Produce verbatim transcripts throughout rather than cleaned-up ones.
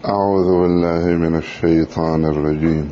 أعوذ بالله من الشيطان الرجيم.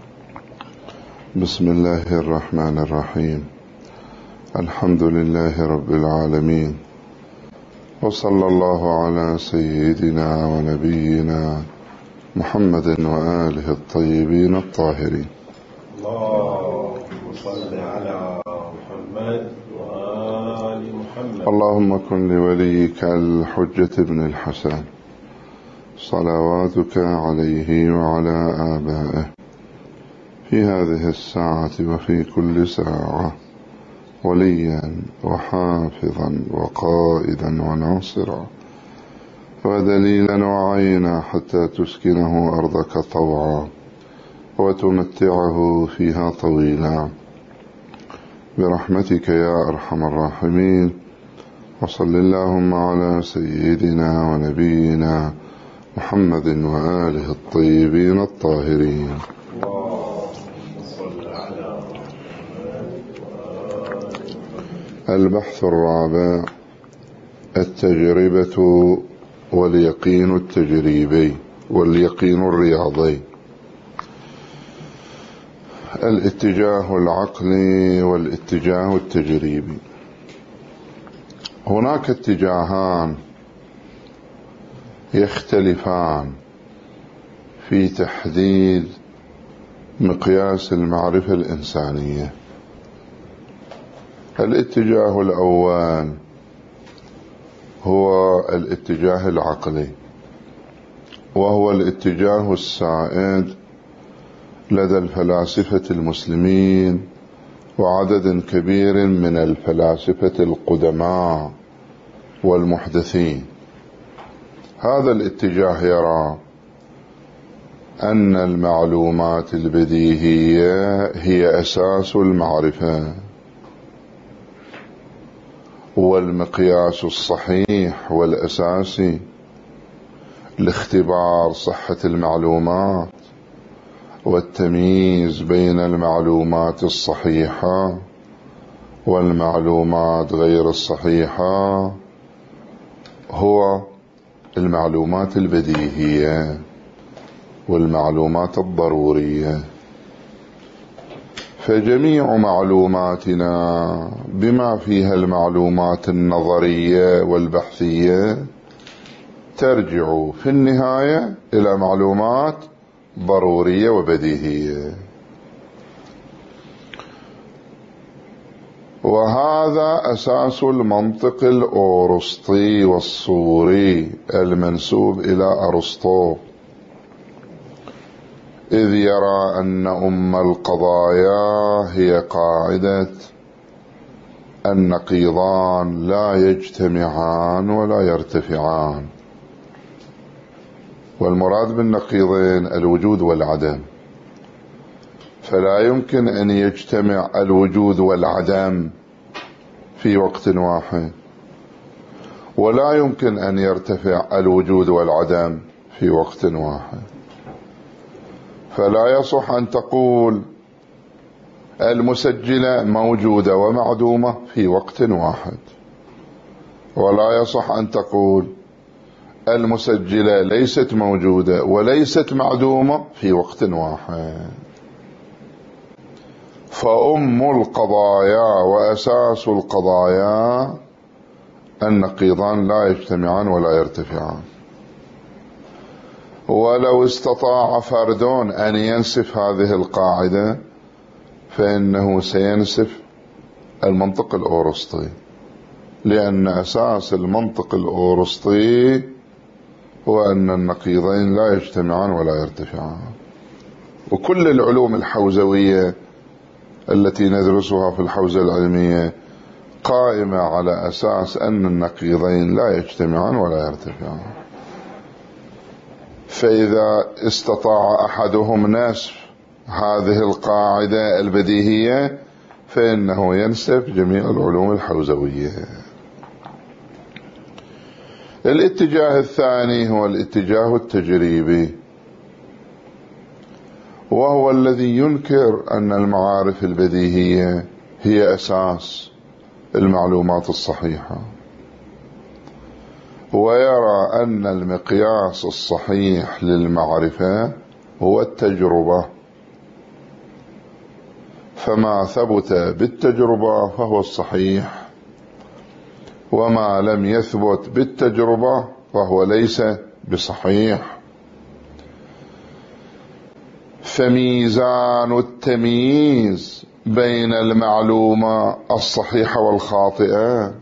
بسم الله الرحمن الرحيم. الحمد لله رب العالمين، وصلى الله على سيدنا ونبينا محمد وآله الطيبين الطاهرين. اللهم صل على محمد وآل محمد. اللهم كن لوليك الحجة بن الحسن صلواتك عليه وعلى آبائه في هذه الساعة وفي كل ساعة وليا وحافظا وقائدا وناصرا ودليلا وعينا، حتى تسكنه أرضك طوعا وتمتعه فيها طويلا برحمتك يا أرحم الراحمين. وصل اللهم على سيدنا ونبينا محمد وآله الطيبين الطاهرين. البحث الرابع: التجربة واليقين التجريبي واليقين الرياضي. الاتجاه العقلي والاتجاه التجريبي. هناك اتجاهان يختلفان في تحديد مقياس المعرفة الإنسانية. الاتجاه الأول هو الاتجاه العقلي، وهو الاتجاه السائد لدى الفلاسفة المسلمين وعدد كبير من الفلاسفة القدماء والمحدثين. هذا الاتجاه يرى أن المعلومات البديهية هي أساس المعرفة، والمقياس الصحيح والأساسي لاختبار صحة المعلومات والتمييز بين المعلومات الصحيحة والمعلومات غير الصحيحة هو المعلومات البديهية والمعلومات الضرورية. فجميع معلوماتنا بما فيها المعلومات النظرية والبحثية ترجع في النهاية إلى معلومات ضرورية وبديهية، وهذا أساس المنطق الأورسطي والصوري المنسوب إلى أرسطو، إذ يرى أن أم القضايا هي قاعدة النقيضان لا يجتمعان ولا يرتفعان. والمراد بالنقيضين الوجود والعدم، فلا يمكن أن يجتمع الوجود والعدم في وقت واحد، ولا يمكن أن يرتفع الوجود والعدم في وقت واحد. فلا يصح أن تقول المسجلة موجودة ومعدومة في وقت واحد، ولا يصح أن تقول المسجلة ليست موجودة وليست معدومة في وقت واحد. فأم القضايا وأساس القضايا النقيضان لا يجتمعان ولا يرتفعان. ولو استطاع فرد أن ينسف هذه القاعدة فإنه سينسف المنطق الأورسطي، لأن أساس المنطق الأورسطي هو أن النقيضين لا يجتمعان ولا يرتفعان. وكل العلوم الحوزوية التي ندرسها في الحوزة العلمية قائمة على أساس أن النقيضين لا يجتمعان ولا يرتفعان. فإذا استطاع أحدهم نسف هذه القاعدة البديهية فإنه ينسف جميع العلوم الحوزوية. الاتجاه الثاني هو الاتجاه التجريبي، وهو الذي ينكر أن المعارف البديهية هي أساس المعلومات الصحيحة، ويرى أن المقياس الصحيح للمعرفة هو التجربة، فما ثبت بالتجربة فهو الصحيح، وما لم يثبت بالتجربة فهو ليس بصحيح. فميزان التمييز بين المعلومة الصحيحة والخاطئة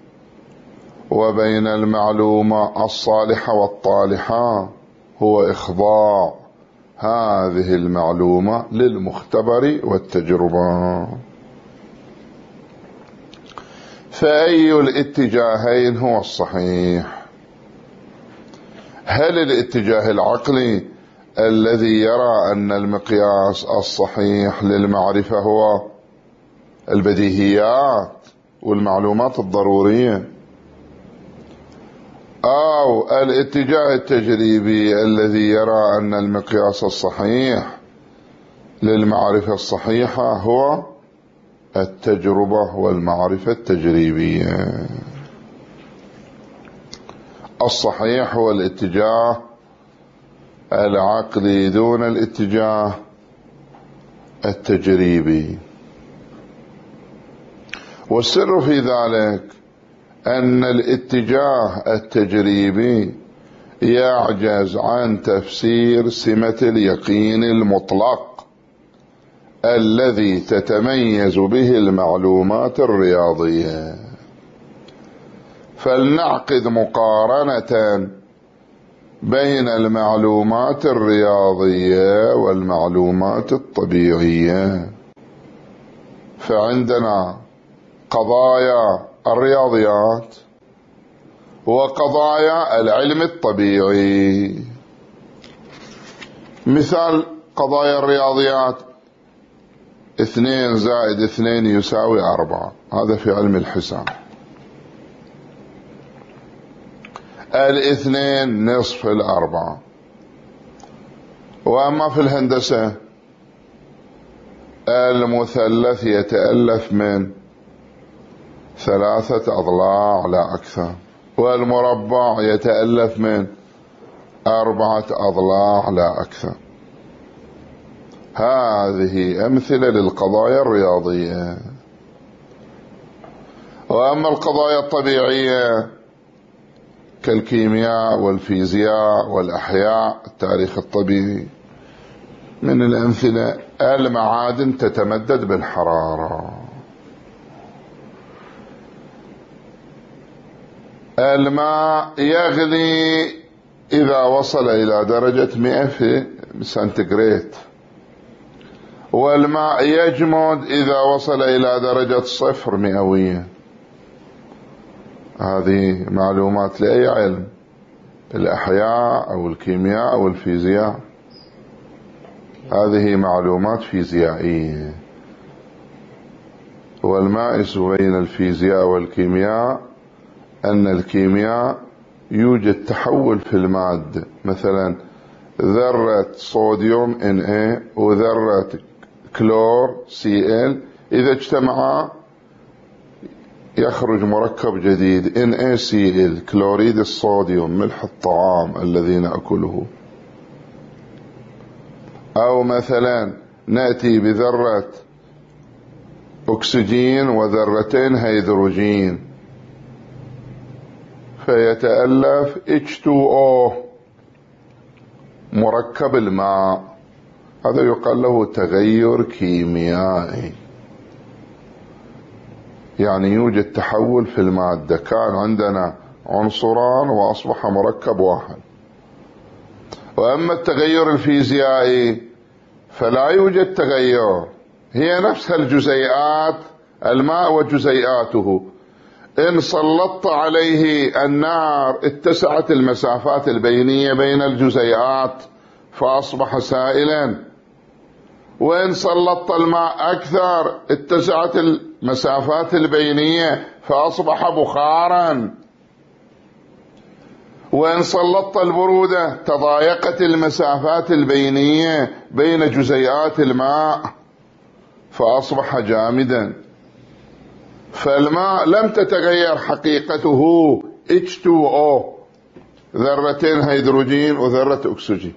وبين المعلومة الصالحة والطالحة هو إخضاع هذه المعلومة للمختبر والتجربة. فأي الاتجاهين هو الصحيح؟ هل الاتجاه العقلي الذي يرى أن المقياس الصحيح للمعرفة هو البديهيات والمعلومات الضرورية، أو الاتجاه التجريبي الذي يرى أن المقياس الصحيح للمعرفة الصحيحة هو التجربة والمعرفة التجريبية؟ الصحيح هو الاتجاه العقلي دون الاتجاه التجريبي. والسر في ذلك أن الاتجاه التجريبي يعجز عن تفسير سمة اليقين المطلق الذي تتميز به المعلومات الرياضية. فلنعقد مقارنة بين المعلومات الرياضية والمعلومات الطبيعية. فعندنا قضايا الرياضيات وقضايا العلم الطبيعي. مثال قضايا الرياضيات: اثنين زائد اثنين يساوي أربعة، هذا في علم الحساب. الاثنين نصف الأربعة. وأما في الهندسة المثلث يتألف من ثلاثة أضلاع لا أكثر، والمربع يتألف من أربعة أضلاع لا أكثر. هذه أمثلة للقضايا الرياضية. وأما القضايا الطبيعية كالكيمياء والفيزياء والأحياء، التاريخ الطبيعي، من الأمثلة المعادن تتمدد بالحرارة، الماء يغلي إذا وصل إلى درجة مئة في سنتيغراد، والماء يجمد إذا وصل إلى درجة صفر مئوية. هذه معلومات لأي علم، الأحياء أو الكيمياء أو الفيزياء، هذه معلومات فيزيائية. والمائس بين الفيزياء والكيمياء أن الكيمياء يوجد تحول في المادة، مثلا ذرة صوديوم إن إيه وذرة كلور سي إل إذا اجتمعا يخرج مركب جديد إن إيه سي إل، كلوريد الصوديوم، ملح الطعام الذي نأكله. أو مثلا نأتي بذرة أكسجين وذرتين هيدروجين فيتألف إتش تو أو مركب الماء، هذا يقال له تغير كيميائي، يعني يوجد تحول في المادة، كان عندنا عنصران وأصبح مركب واحد. وأما التغير الفيزيائي فلا يوجد تغير، هي نفسها الجزيئات، الماء وجزيئاته، إن سلطت عليه النار اتسعت المسافات البينية بين الجزيئات فأصبح سائلا، وإن سلطت الماء أكثر اتسعت المسافات البينية فأصبح بخارا، وإن سلطت البرودة تضايقت المسافات البينية بين جزيئات الماء فأصبح جامدا. فالماء لم تتغير حقيقته إتش تو أو ذرتين هيدروجين وذرة أكسجين،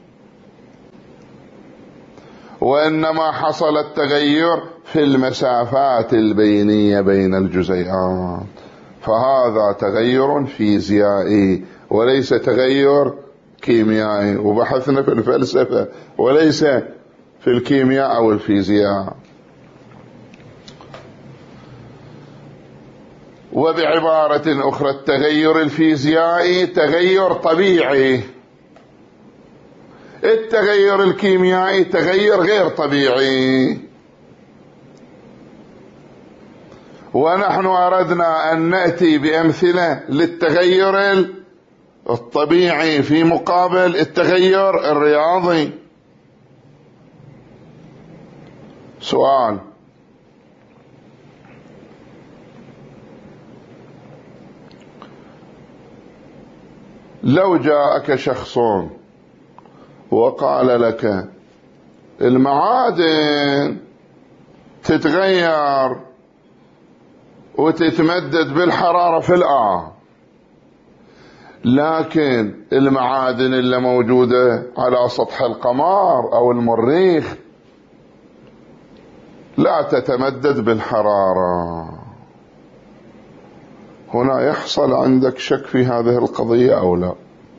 وإنما حصل التغير في المسافات البينية بين الجزيئات، فهذا تغير فيزيائي وليس تغير كيميائي. وبحثنا في الفلسفة وليس في الكيمياء أو الفيزياء. وبعبارة أخرى التغير الفيزيائي تغير طبيعي، التغير الكيميائي تغير غير طبيعي. ونحن أردنا أن نأتي بأمثلة للتغير الطبيعي في مقابل التغير الرياضي. سؤال: لو جاءك شخص وقال لك المعادن تتغير وتتمدد بالحرارة في الآن، لكن المعادن اللي موجودة على سطح القمر أو المريخ لا تتمدد بالحرارة، هنا يحصل عندك شك في هذه القضية أو لا؟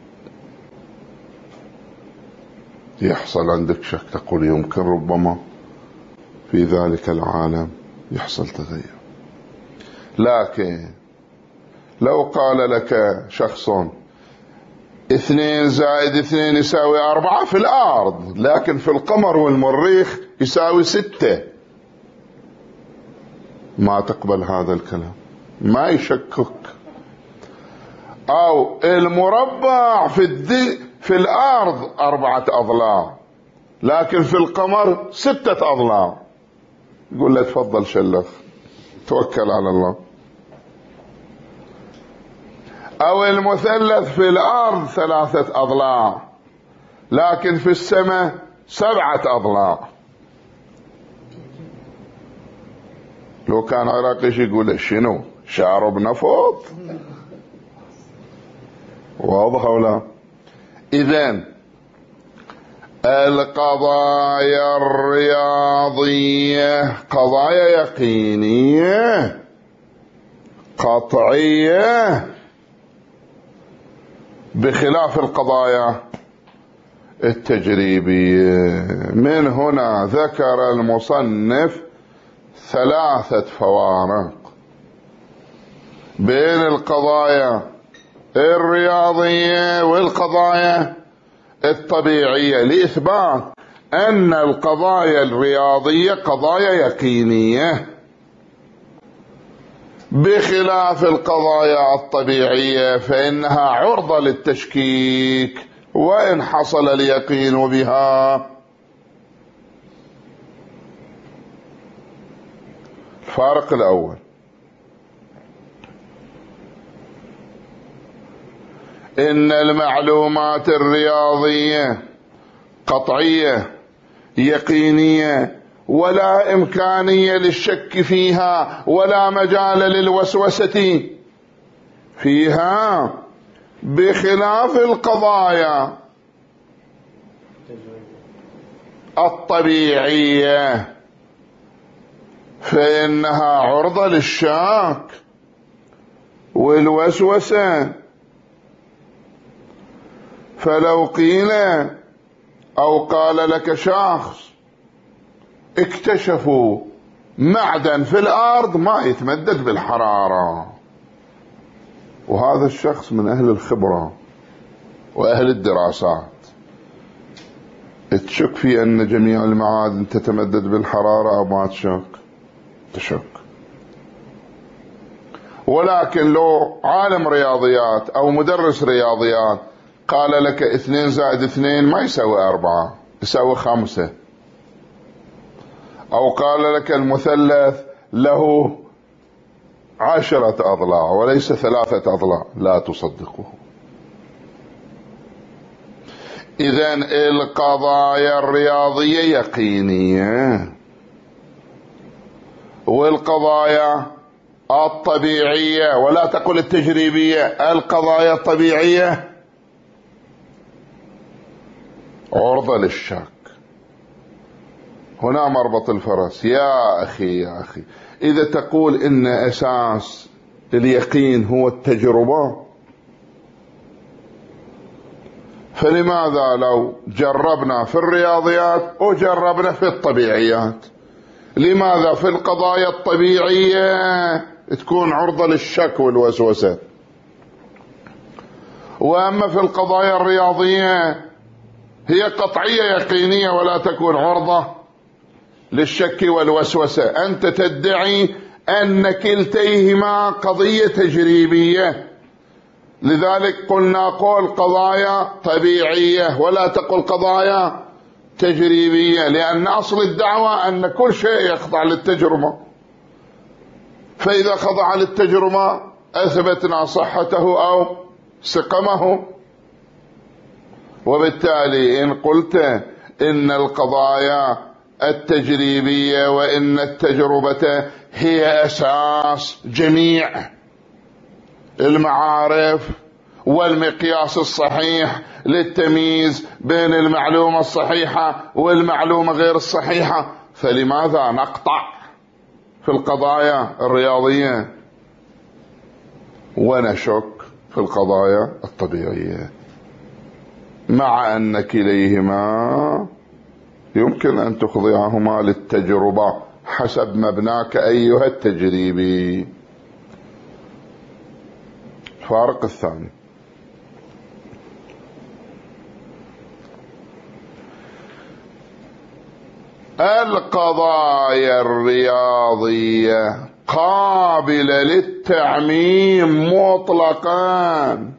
يحصل عندك شك، تقول يمكن ربما في ذلك العالم يحصل تغير. لكن لو قال لك شخص اثنين زائد اثنين يساوي أربعة في الأرض، لكن في القمر والمريخ يساوي ستة، ما تقبل هذا الكلام، ما يشكك. أو المربع في الدي في الأرض أربعة أضلاع، لكن في القمر ستة أضلاع، يقول له تفضل شلخ، توكل على الله. أو المثلث في الأرض ثلاثة أضلاع، لكن في السماء سبعة أضلاع. لو كان عراقي يقول شنو شارب نفط؟ واضح ولا؟ إذن القضايا الرياضية قضايا يقينية قطعية، بخلاف القضايا التجريبية. من هنا ذكر المصنف ثلاثة فوارق بين القضايا الرياضية والقضايا الطبيعية، لإثبات أن القضايا الرياضية قضايا يقينية، بخلاف القضايا الطبيعية فإنها عرضة للتشكيك وإن حصل اليقين بها. الفارق الأول: إن المعلومات الرياضية قطعية يقينية ولا إمكانية للشك فيها ولا مجال للوسوسة فيها، بخلاف القضايا الطبيعية فإنها عرضة للشك والوسوسة. فلو قيل أو قال لك شخص اكتشفوا معدن في الأرض ما يتمدد بالحرارة، وهذا الشخص من أهل الخبرة وأهل الدراسات، تشك في أن جميع المعادن تتمدد بالحرارة أو ما تشك؟ تشك. ولكن لو عالم رياضيات أو مدرس رياضيات قال لك اثنين زائد اثنين ما يساوي أربعة، يساوي خمسة، أو قال لك المثلث له عشرة أضلاع وليس ثلاثة أضلاع، لا تصدقه. إذن القضايا الرياضية يقينية، والقضايا الطبيعية، ولا تقل التجريبية، القضايا الطبيعية عرضة للشك. هنا مربط الفرس. يا أخي يا أخي، إذا تقول إن أساس اليقين هو التجربة، فلماذا لو جربنا في الرياضيات وجربنا في الطبيعيات، لماذا في القضايا الطبيعية تكون عرضة للشك والوسوسة، وأما في القضايا الرياضية هي قطعية يقينية ولا تكون عرضة للشك والوسوسة؟ أنت تدعي أن كلتيهما قضية تجريبية، لذلك قلنا قول قضايا طبيعية ولا تقل قضايا تجريبية، لأن أصل الدعوة أن كل شيء يخضع للتجربة، فإذا خضع للتجربة أثبتنا صحته أو سقمه. وبالتالي إن قلت إن القضايا التجريبية وإن التجربة هي أساس جميع المعارف والمقياس الصحيح للتمييز بين المعلومة الصحيحة والمعلومة غير الصحيحة، فلماذا نقطع في القضايا الرياضية ونشك في القضايا الطبيعية، مع أن كليهما يمكن أن تخضعهما للتجربة حسب مبناك أيها التجريبي؟ الفارق الثاني: القضايا الرياضية قابلة للتعميم مطلقا،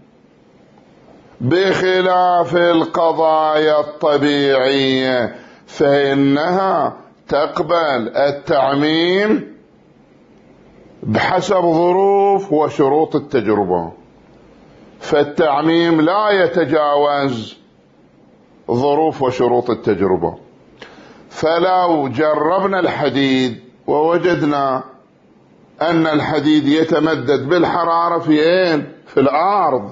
بخلاف القضايا الطبيعية فإنها تقبل التعميم بحسب ظروف وشروط التجربة، فالتعميم لا يتجاوز ظروف وشروط التجربة. فلو جربنا الحديد ووجدنا أن الحديد يتمدد بالحرارة في أين؟ في الأرض،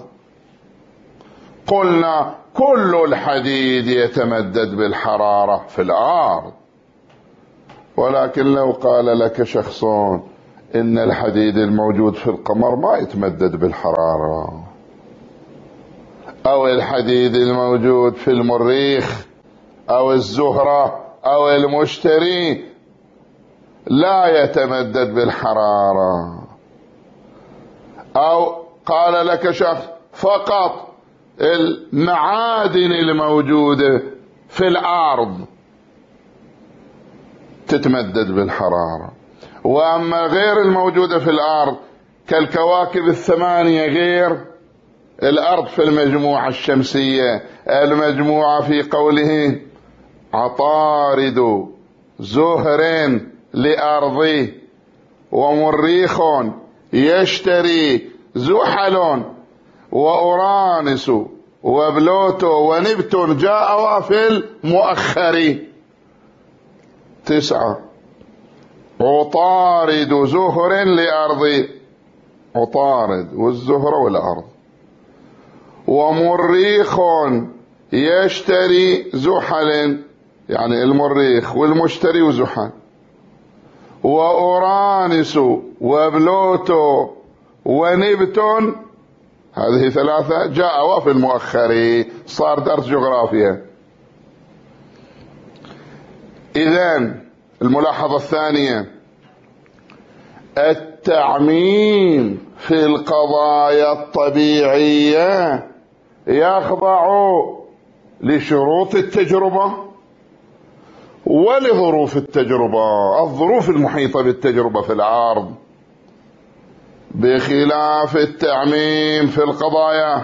قلنا كل الحديد يتمدد بالحرارة في الأرض. ولكن لو قال لك شخص إن الحديد الموجود في القمر ما يتمدد بالحرارة، أو الحديد الموجود في المريخ أو الزهرة أو المشتري لا يتمدد بالحرارة، أو قال لك شخص فقط المعادن الموجودة في الأرض تتمدد بالحرارة، وأما غير الموجودة في الأرض كالكواكب الثمانية غير الأرض في المجموعة الشمسية، المجموعة في قوله عطارد زهر لأرضي ومريخ يشتري زحل وأورانس وبلوتو ونبتون جاءوا في المؤخر. تسعة: عطارد زهر لأرضي، عطارد والزهر والأرض، ومريخ يشتري زحل يعني المريخ والمشتري وزحل، وأورانس وبلوتو ونبتون، هذه ثلاثة جاءوا في المؤخر، صار درس جغرافيا. إذن الملاحظة الثانية: التعميم في القضايا الطبيعية يخضع لشروط التجربة ولظروف التجربة، الظروف المحيطة بالتجربة في الأرض، بخلاف التعميم في القضايا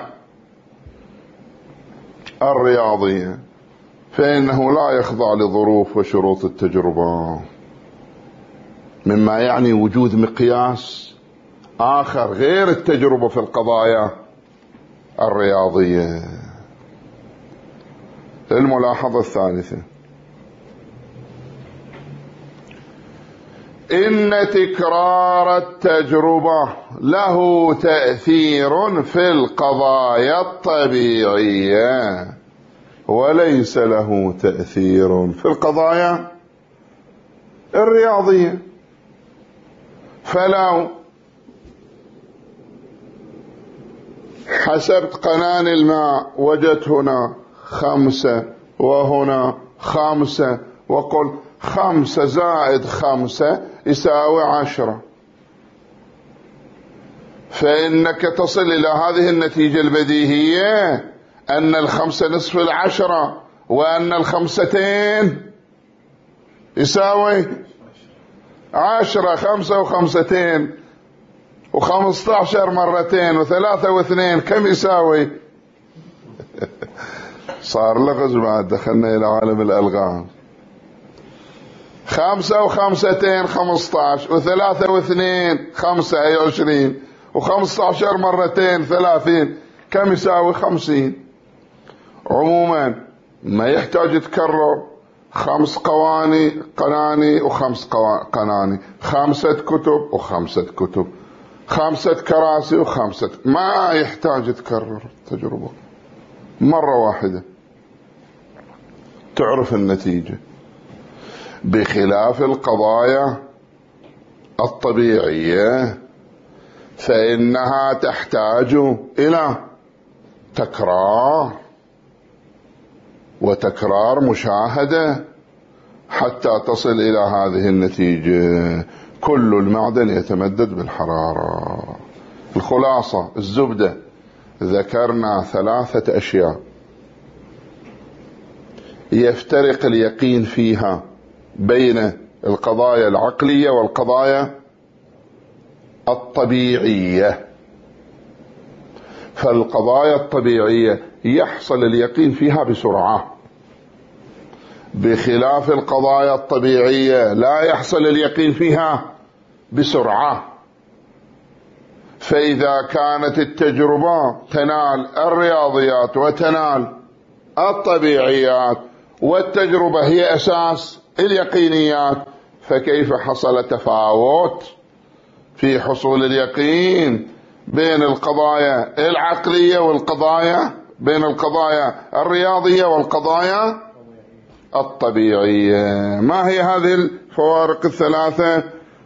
الرياضية فإنه لا يخضع لظروف وشروط التجربة، مما يعني وجود مقياس آخر غير التجربة في القضايا الرياضية. الملاحظة الثالثة: إن تكرار التجربة له تأثير في القضايا الطبيعية، وليس له تأثير في القضايا الرياضية. فلو حسبت قنان الماء وجدت هنا خمسة وهنا خمسة، وقل خمسة زائد خمسة يساوي عشرة، فإنك تصل إلى هذه النتيجة البديهية أن الخمسة نصف العشرة، وأن الخمستين يساوي عشرة. خمسة وخمستين وخمسة عشر مرتين وثلاثة واثنين كم يساوي؟ صار لغز بعد، دخلنا إلى عالم الألغام. خمسة وخمستين خمسة عشر، وثلاثة واثنين خمسة أي عشرين، وخمسة عشر مرتين ثلاثين كم يساوي؟ خمسين. عموما ما يحتاج تكرر خمس قواني قناني وخمس قناني، خمسة كتب وخمسة كتب، خمسة كراسي وخمسة، ما يحتاج تكرر التجربة مرة واحدة تعرف النتيجة. بخلاف القضايا الطبيعية فإنها تحتاج إلى تكرار وتكرار مشاهدة حتى تصل إلى هذه النتيجة. كل المعدن يتمدد بالحرارة. الخلاصة الزبدة، ذكرنا ثلاثة أشياء يفترق اليقين فيها بين القضايا العقلية والقضايا الطبيعية. فالقضايا الطبيعية يحصل اليقين فيها بسرعة، بخلاف القضايا الطبيعية لا يحصل اليقين فيها بسرعة. فإذا كانت التجربة تنال الرياضيات وتنال الطبيعيات، والتجربة هي أساس اليقينيات، فكيف حصل تفاوت في حصول اليقين بين القضايا العقلية والقضايا بين القضايا الرياضية والقضايا الطبيعية؟ ما هي هذه الفوارق الثلاثة؟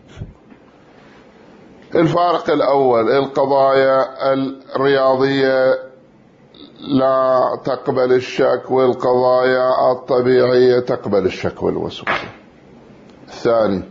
الفارق الأول، القضايا الرياضية لا تقبل الشك، والقضايا الطبيعية تقبل الشك والوسوسة. الثاني،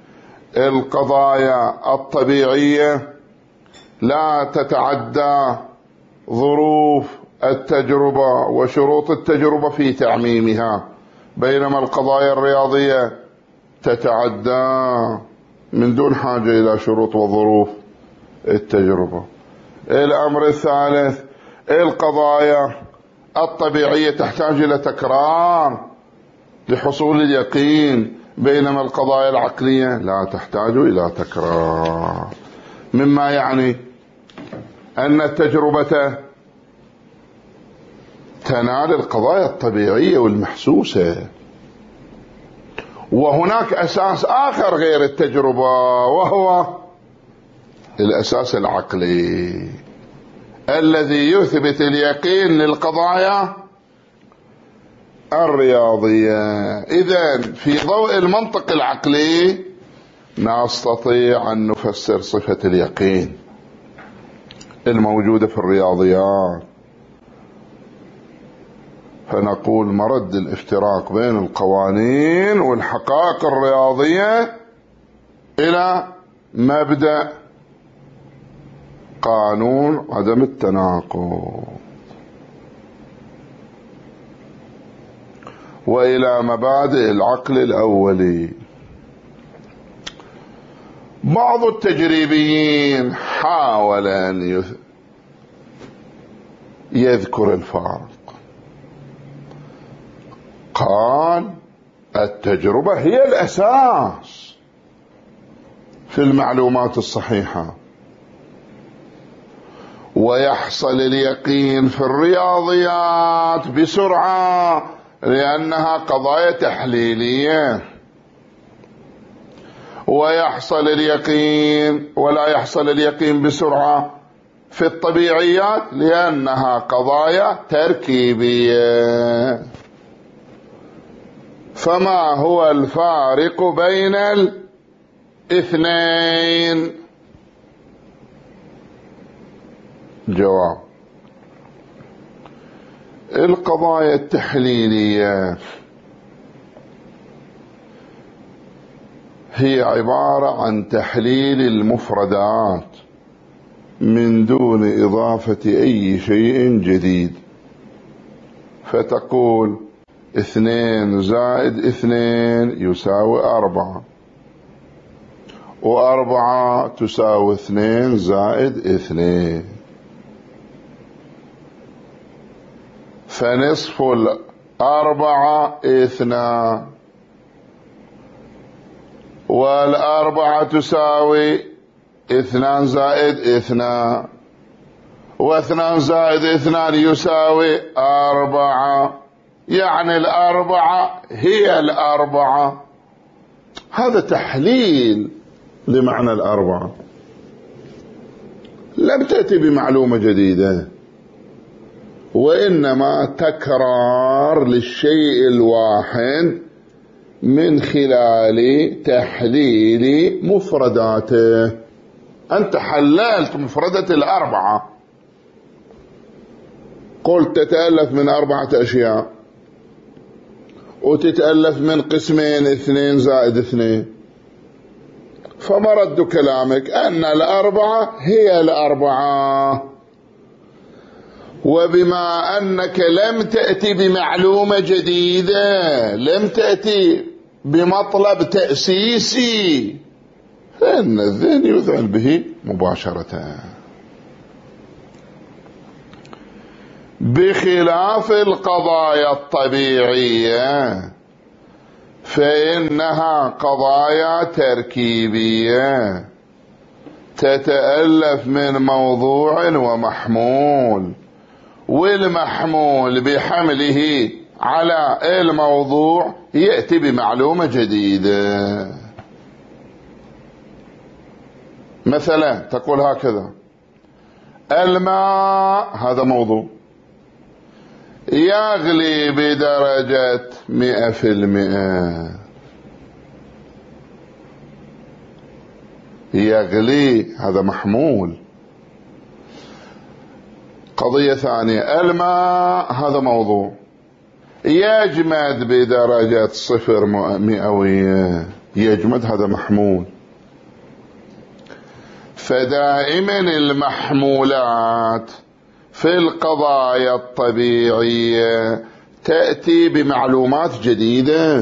القضايا الطبيعية لا تتعدى ظروف التجربة وشروط التجربة في تعميمها، بينما القضايا الرياضية تتعدى من دون حاجة إلى شروط وظروف التجربة. الأمر الثالث، القضايا الطبيعية تحتاج إلى تكرار لحصول اليقين، بينما القضايا العقلية لا تحتاج إلى تكرار، مما يعني أن التجربة تنال القضايا الطبيعية والمحسوسة. وهناك أساس آخر غير التجربة، وهو الأساس العقلي الذي يثبت اليقين للقضايا الرياضية. إذن في ضوء المنطق العقلي نستطيع أن نفسر صفة اليقين الموجودة في الرياضيات، فنقول مرد الافتراق بين القوانين والحقائق الرياضية إلى مبدأ قانون عدم التناقض، وإلى مبادئ العقل الأولي. بعض التجريبيين حاول أن يذكر الفارق، قال التجربة هي الأساس في المعلومات الصحيحة، ويحصل اليقين في الرياضيات بسرعة لأنها قضايا تحليلية، ويحصل اليقين ولا يحصل اليقين بسرعة في الطبيعيات لأنها قضايا تركيبية. فما هو الفارق بين الاثنين؟ جواب: القضايا التحليلية هي عبارة عن تحليل المفردات من دون إضافة أي شيء جديد. فتقول اثنين زائد اثنين يساوي أربعة، وأربعة تساوي اثنين زائد اثنين، فنصف الأربعة اثنان، والأربعة تساوي اثنان زائد اثنان، واثنان زائد اثنان يساوي أربعة، يعني الأربعة هي الأربعة. هذا تحليل لمعنى الأربعة، لم تأتي بمعلومة جديدة، وإنما تكرار للشيء الواحد من خلال تحليل مفرداته. أنت حللت مفردة الأربعة، قلت تتألف من أربعة أشياء، وتتألف من قسمين اثنين زائد اثنين، فمرد كلامك أن الأربعة هي الأربعة. وبما أنك لم تأتي بمعلومة جديدة، لم تأتي بمطلب تأسيسي، فإن الذهن يذعن به مباشرة. بخلاف القضايا الطبيعية فإنها قضايا تركيبية تتألف من موضوع ومحمول، والمحمول بحمله على الموضوع يأتي بمعلومة جديدة. مثلا تقول هكذا: الماء هذا موضوع يغلي بدرجة مئة في المئة، يغلي هذا محمول. قضية ثانية: الماء هذا موضوع يجمد بدرجة صفر مئوية، يجمد هذا محمول. فدائما المحمولات في القضايا الطبيعية تأتي بمعلومات جديدة.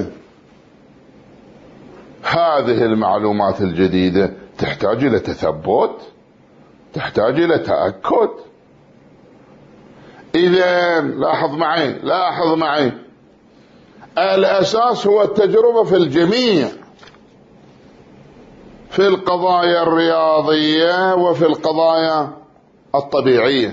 هذه المعلومات الجديدة تحتاج إلى تثبت، تحتاج إلى تأكد. إذن لاحظ معي لاحظ معي الأساس هو التجربة في الجميع، في القضايا الرياضية وفي القضايا الطبيعية،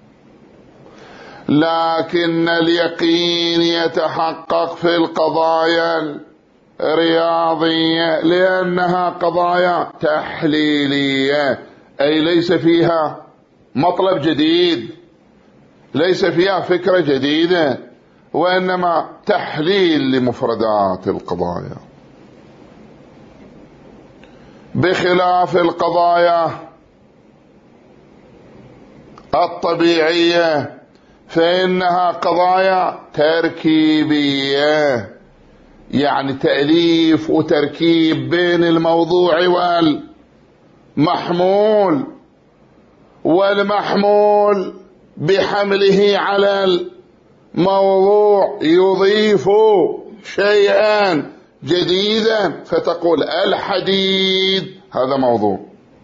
لكن اليقين يتحقق في القضايا الرياضية لأنها قضايا تحليلية، أي ليس فيها مطلب جديد، ليس فيها فكرة جديدة، وإنما تحليل لمفردات القضايا. بخلاف القضايا الطبيعية فإنها قضايا تركيبية، يعني تأليف وتركيب بين الموضوع والمحمول، والمحمول بحمله على الموضوع يضيف شيئا جديدا، فتقول الحديد هذا موضوع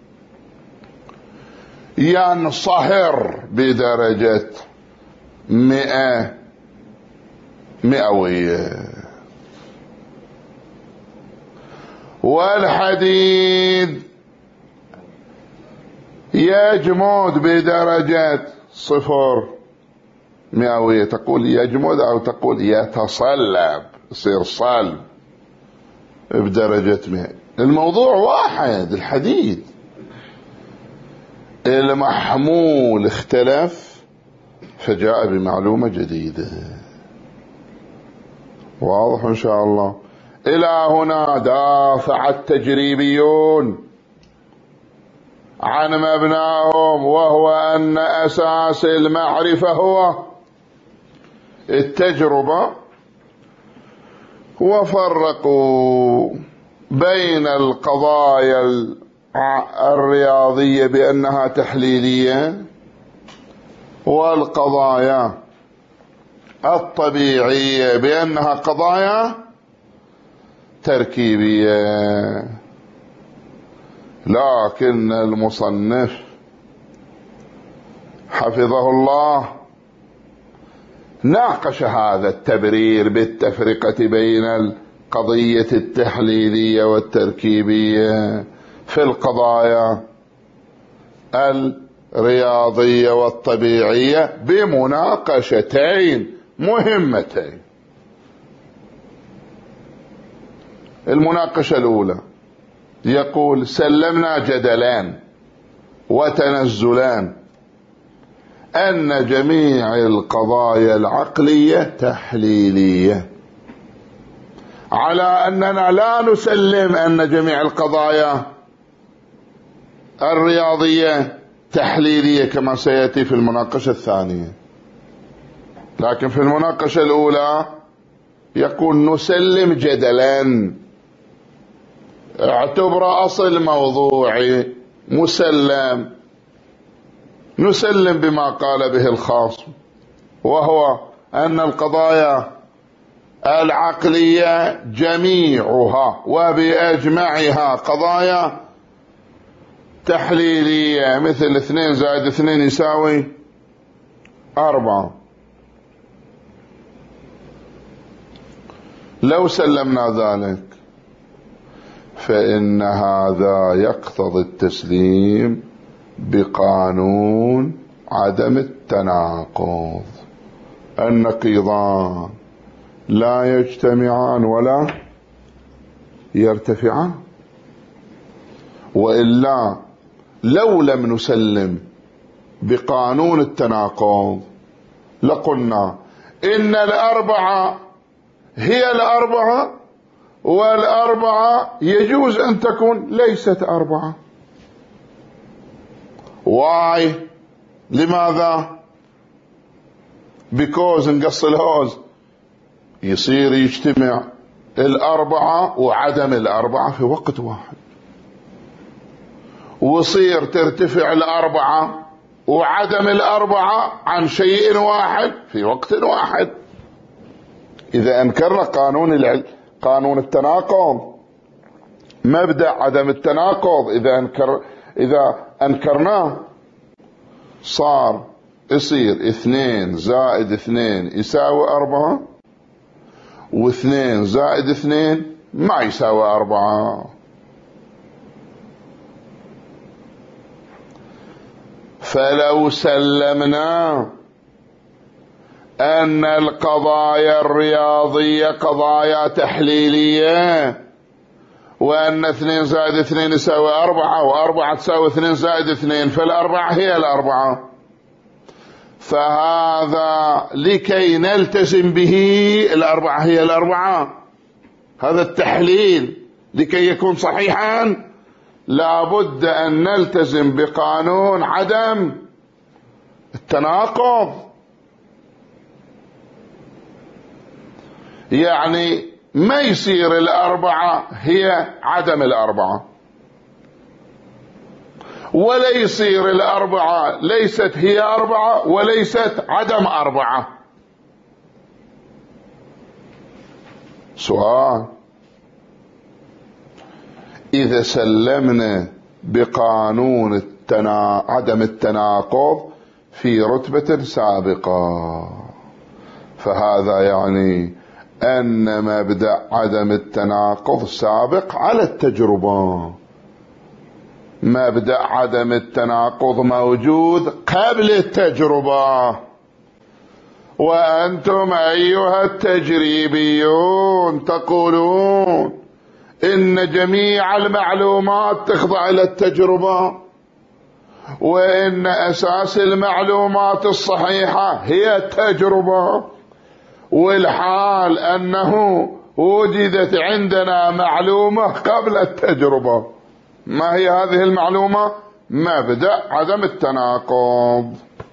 ينصهر بدرجة مئة مئوية، والحديد يجمد بدرجة صفر مئوية. تقول يجمد أو تقول يتصلب، يصير صلب بدرجة مئة. الموضوع واحد، الحديد. المحمول اختلف فجاء بمعلومة جديدة. واضح إن شاء الله؟ إلى هنا دافع التجريبيون عن مبناهم، وهو أن أساس المعرفة هو التجربة، وفرقوا بين القضايا الرياضية بأنها تحليلية، والقضايا الطبيعية بأنها قضايا تركيبية. لكن المصنف حفظه الله ناقش هذا التبرير بالتفرقة بين القضية التحليلية والتركيبية في القضايا الرياضية والطبيعية بمناقشتين مهمتين. المناقشة الأولى يقول: سلمنا جدلان وتنزلان أن جميع القضايا العقلية تحليلية، على أننا لا نسلم أن جميع القضايا الرياضية تحليلية كما سيأتي في المناقشة الثانية. لكن في المناقشة الأولى يقول: نسلم جدلا، اعتبر أصل موضوعي مسلم، نسلم بما قال به الخاص، وهو أن القضايا العقلية جميعها وبأجمعها قضايا تحليلية، مثل اثنين زائد اثنين يساوي أربعة. لو سلمنا ذلك فإن هذا يقتضي التسليم بقانون عدم التناقض. النقيضان لا يجتمعان ولا يرتفعان، وإلا لو لم نسلم بقانون التناقض لقلنا إن الأربعة هي الأربعة، والأربعة يجوز أن تكون ليست أربعة. واي لماذا؟ because نقص الهوز يصير يجتمع الأربعة وعدم الأربعة في وقت واحد، وصير ترتفع الأربعة وعدم الأربعة عن شيء واحد في وقت واحد. إذا أنكرنا قانون العلم قانون التناقض، مبدأ عدم التناقض، إذا أنكر إذا أنكرناه صار يصير اثنين زائد اثنين يساوي أربعة، واثنين زائد اثنين ما يساوي أربعة. فلو سلمنا أن القضايا الرياضية قضايا تحليلية، وأن اثنين زائد اثنين يساوي أربعة، وأربعة تساوي اثنين زائد اثنين، فالأربعة هي الأربعة، فهذا لكي نلتزم به الأربعة هي الأربعة، هذا التحليل لكي يكون صحيحا لابد أن نلتزم بقانون عدم التناقض. يعني ما يصير الأربعة هي عدم الأربعة، ولا يصير الأربعة ليست هي أربعة وليست عدم أربعة. سؤال: إذا سلمنا بقانون التنا... عدم التناقض في رتبة سابقة، فهذا يعني أن مبدأ عدم التناقض سابق على التجربة، مبدأ عدم التناقض موجود قبل التجربة. وأنتم أيها التجريبيون تقولون إن جميع المعلومات تخضع إلى التجربة، وإن أساس المعلومات الصحيحة هي التجربة، والحال أنه وجدت عندنا معلومة قبل التجربة. ما هي هذه المعلومة؟ مبدأ عدم التناقض.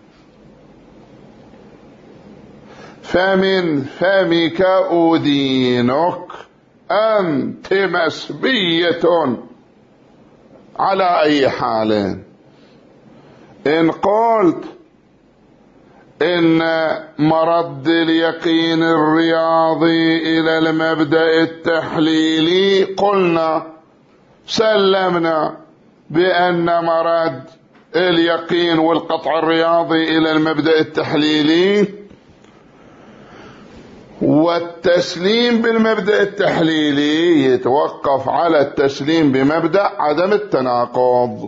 فمن فمك أدينك أنت مسبية على أي حال. إن قلت إن مرد اليقين الرياضي إلى المبدأ التحليلي، قلنا سلمنا بأن مرد اليقين والقطع الرياضي إلى المبدأ التحليلي، والتسليم بالمبدأ التحليلي يتوقف على التسليم بمبدأ عدم التناقض،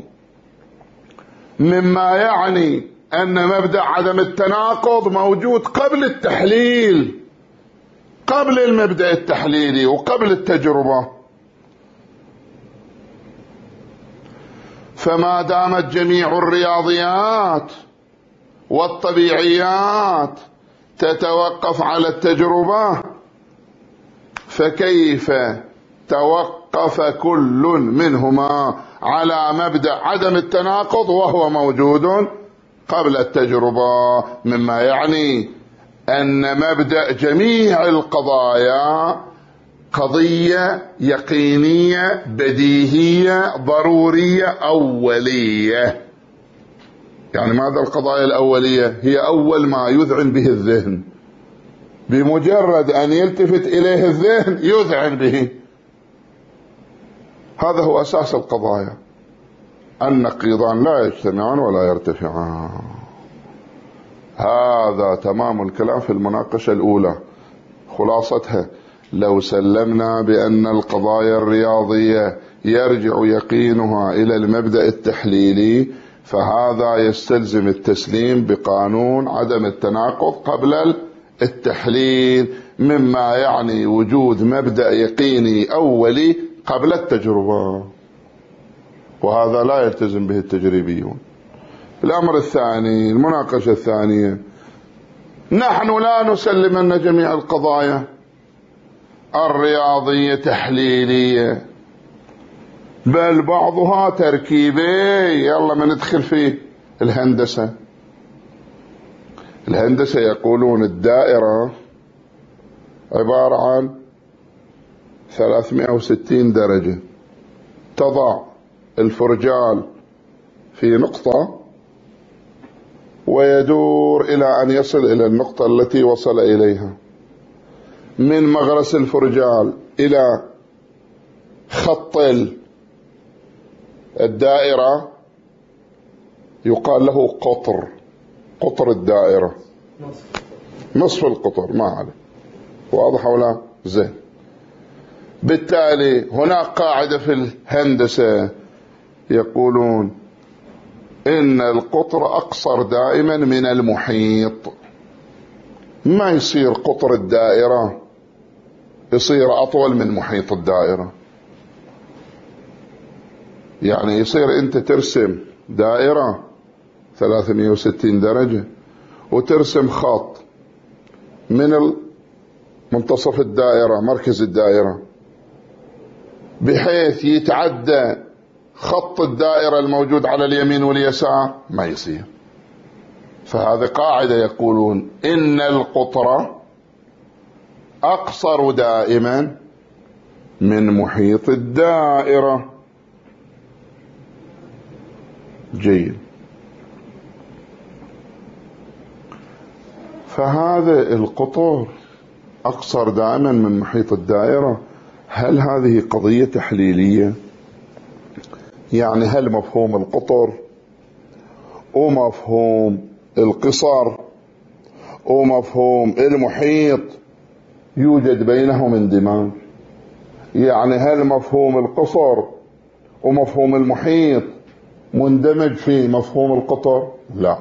مما يعني أن مبدأ عدم التناقض موجود قبل التحليل، قبل المبدأ التحليلي وقبل التجربة. فما دامت جميع الرياضيات والطبيعيات تتوقف على التجربة، فكيف توقف كل منهما على مبدأ عدم التناقض وهو موجود قبل التجربة؟ مما يعني أن مبدأ جميع القضايا قضية يقينية بديهية ضرورية أولية. يعني ماذا القضايا الأولية؟ هي أول ما يذعن به الذهن، بمجرد أن يلتفت إليه الذهن يذعن به. هذا هو أساس القضايا. النقيضان لا يجتمعان ولا يرتفعان. هذا تمام الكلام في المناقشة الأولى. خلاصتها: لو سلمنا بأن القضايا الرياضية يرجع يقينها إلى المبدأ التحليلي، فهذا يستلزم التسليم بقانون عدم التناقض قبل التحليل، مما يعني وجود مبدأ يقيني أولي قبل التجربة، وهذا لا يلتزم به التجريبيون. الأمر الثاني، المناقشة الثانية: نحن لا نسلم أن جميع القضايا الرياضية تحليلية، بل بعضها تركيبي. يلا ما ندخل في الهندسة. الهندسة يقولون الدائرة عبارة عن ثلاثمائة وستين درجة، تضع الفرجال في نقطة ويدور إلى أن يصل إلى النقطة التي وصل إليها. من مغرس الفرجال إلى خط الدائرة يقال له قطر، قطر الدائرة، نصف القطر، ما عليه. واضح ولا؟ زين. بالتالي هناك قاعدة في الهندسة يقولون إن القطر أقصر دائما من المحيط. ما يصير قطر الدائرة يصير أطول من محيط الدائرة. يعني يصير أنت ترسم دائرة ثلاثمائة وستين درجة وترسم خط من منتصف الدائرة مركز الدائرة بحيث يتعدى خط الدائرة الموجود على اليمين واليسار، ما يصير. فهذه قاعدة يقولون إن القطر أقصر دائما من محيط الدائرة. جيد. فهذا القطر أقصر دائما من محيط الدائرة. هل هذه قضية تحليلية؟ يعني هل مفهوم القطر ومفهوم القصر ومفهوم المحيط يوجد بينهم اندماج؟ يعني هل مفهوم القصر ومفهوم المحيط مندمج في مفهوم القطر؟ لا.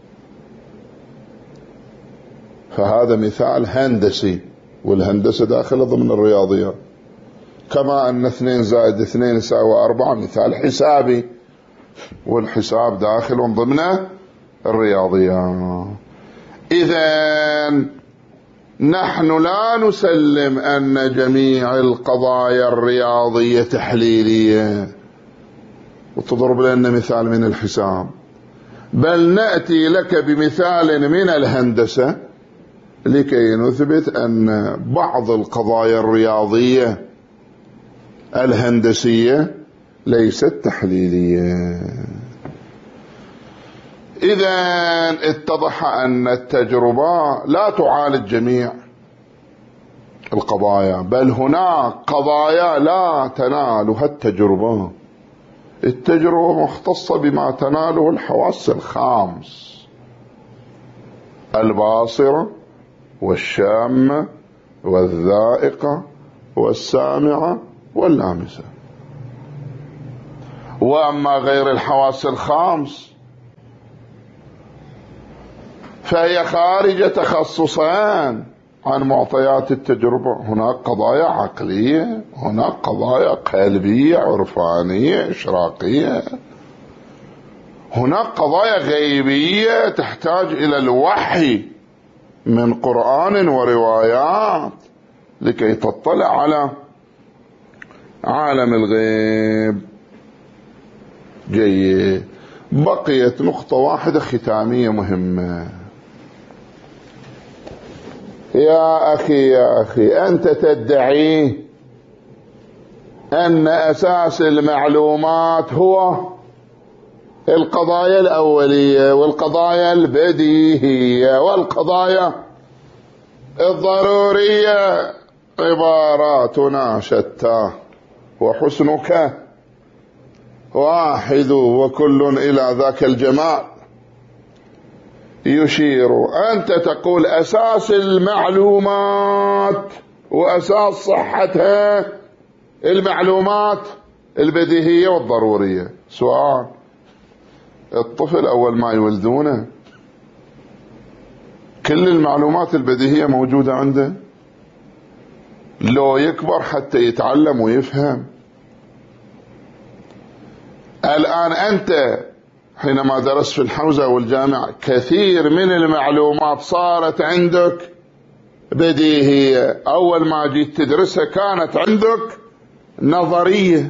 فهذا مثال هندسي، والهندسة داخلة ضمن الرياضيات، كما أن اثنين زائد اثنين يساوي أربعة مثال حسابي. والحساب داخل ضمن الرياضيات. إذن نحن لا نسلم أن جميع القضايا الرياضية تحليلية وتضرب لنا مثال من الحساب، بل نأتي لك بمثال من الهندسة لكي نثبت أن بعض القضايا الرياضية الهندسية ليست تحليلية. إذن اتضح أن التجربة لا تعالج جميع القضايا، بل هناك قضايا لا تنالها التجربة. التجربة مختصة بما تناله الحواس الخمس: الباصرة والشامة والذائقة والسامعة واللامسة. وأما غير الحواس الخمس فهي خارج تخصصان عن معطيات التجربة. هناك قضايا عقلية، هناك قضايا قلبية عرفانية إشراقية، هناك قضايا غيبية تحتاج إلى الوحي من قرآن وروايات لكي تطلع على عالم الغيب. جيد. بقيت نقطة واحدة ختامية مهمة. يا أخي يا أخي أنت تدعي أن أساس المعلومات هو القضايا الأولية والقضايا البديهية والقضايا الضرورية. عباراتنا شتى وحسنك واحد وكل إلى ذاك الجمال يشير. أنت تقول أساس المعلومات وأساس صحتها المعلومات البديهية والضرورية. سؤال: الطفل أول ما يولدونه كل المعلومات البديهية موجودة عنده؟ لو يكبر حتى يتعلم ويفهم. الآن أنت حينما درست في الحوزة والجامعة كثير من المعلومات صارت عندك بديهية، أول ما جيت تدرسها كانت عندك نظرية.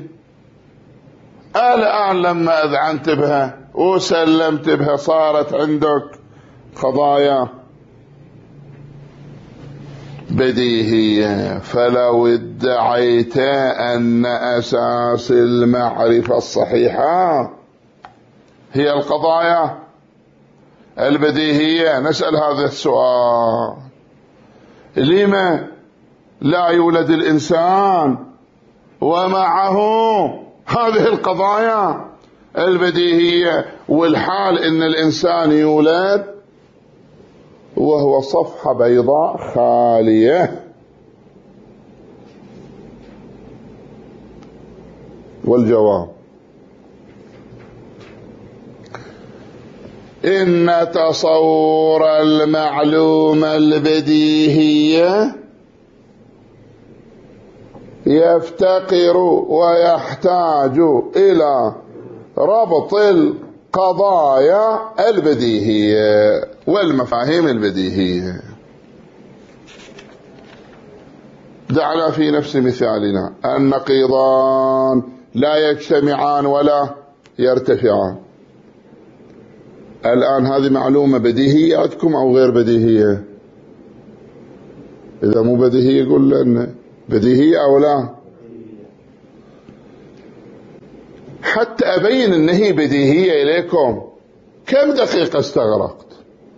الآن لما أذعنت بها وسلمت بها صارت عندك قضايا بديهية. فلو ادعيت أن أساس المعرفة الصحيحة هي القضايا البديهية، نسأل هذا السؤال: لما لا يولد الإنسان ومعه هذه القضايا البديهية، والحال إن الإنسان يولد وهو صفحة بيضاء خالية؟ والجواب: إن تصور المعلومة البديهية يفتقر ويحتاج إلى ربط القضايا البديهية والمفاهيم البديهية. دعنا في نفس مثالنا النقيضان لا يجتمعان ولا يرتفعان. الآن هذه معلومة بديهية عندكم أو غير بديهية؟ إذا مو بديهية قل لنا بديهية أو لا، حتى أبين أن هي بديهية إليكم. كم دقيقة استغرقت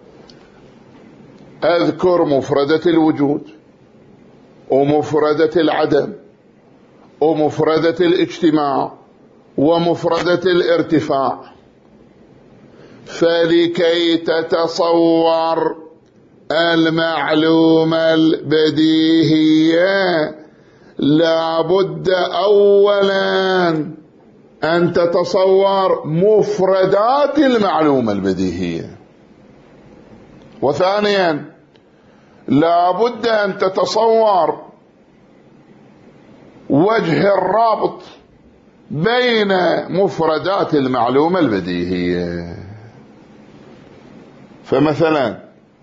أذكر مفردة الوجود ومفردة العدم ومفردة الاجتماع ومفردة الارتفاع. فلكي تتصور المعلومة البديهية لابد أولا أن تتصور مفردات المعلومة البديهية، وثانيا لابد أن تتصور وجه الرابط بين مفردات المعلومة البديهية. فمثلا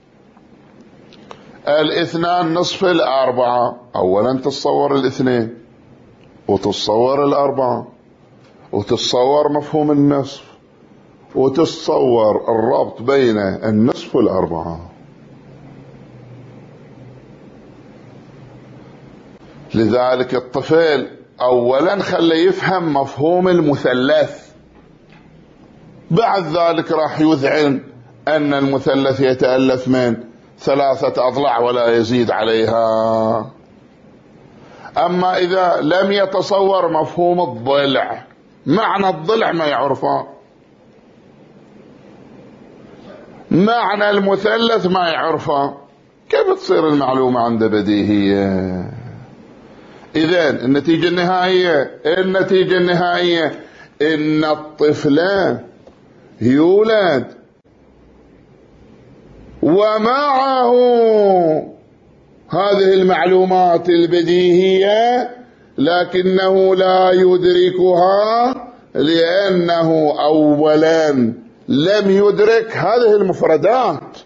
الاثنان نصف الأربعة، أولا تتصور الاثنين وتتصور الأربعة وتتصور مفهوم النصف وتتصور الربط بين النصف والأربعة. لذلك الطفل أولا خلي يفهم مفهوم المثلث، بعد ذلك راح يذعن أن المثلث يتألف من ثلاثة أضلاع ولا يزيد عليها. أما إذا لم يتصور مفهوم الضلع، معنى الضلع ما يعرفه، معنى المثلث ما يعرفه، كيف تصير المعلومة عنده بديهية؟ إذن النتيجة النهائية النتيجة النهائية إن الطفل يولد ومعه هذه المعلومات البديهية، لكنه لا يدركها لأنه أولا لم يدرك هذه المفردات،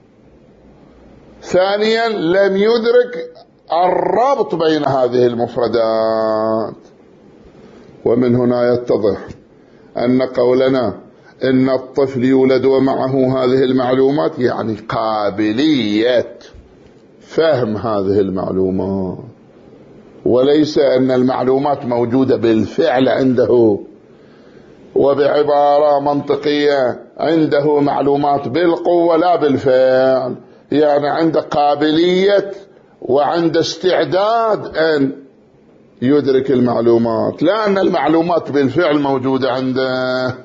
ثانيا لم يدرك الربط بين هذه المفردات. ومن هنا يتضح أن قولنا إن الطفل يولد ومعه هذه المعلومات يعني قابلية فهم هذه المعلومات، وليس أن المعلومات موجودة بالفعل عنده، وبعبارة منطقية عنده معلومات بالقوة لا بالفعل، يعني عنده قابلية وعنده استعداد أن يدرك المعلومات، لأن المعلومات بالفعل موجودة عنده.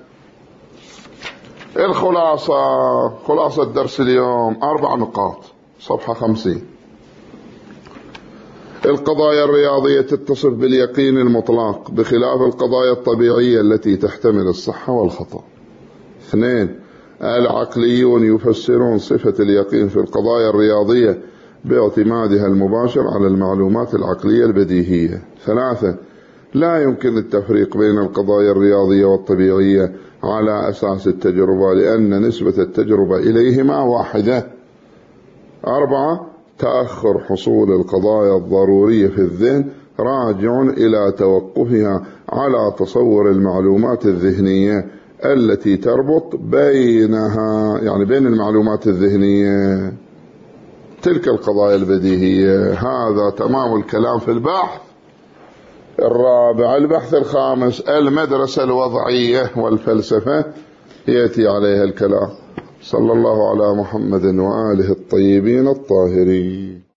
الخلاصة خلاصة درس اليوم أربع نقاط، صفحة خمسين. القضايا الرياضية تتصف باليقين المطلق بخلاف القضايا الطبيعية التي تحتمل الصحة والخطأ. اثنين، العقليون يفسرون صفة اليقين في القضايا الرياضية باعتمادها المباشر على المعلومات العقلية البديهية. ثلاثة، لا يمكن التفريق بين القضايا الرياضية والطبيعية على أساس التجربة لأن نسبة التجربة إليهما واحدة. أربعة، تأخر حصول القضايا الضرورية في الذهن راجع إلى توقفها على تصور المعلومات الذهنية التي تربط بينها، يعني بين المعلومات الذهنية تلك القضايا البديهية. هذا تمام الكلام في البحث الرابع. البحث الخامس، المدرسة الوضعية والفلسفة، يأتي عليها الكلام. صلى الله على محمد وآله الطيبين الطاهرين.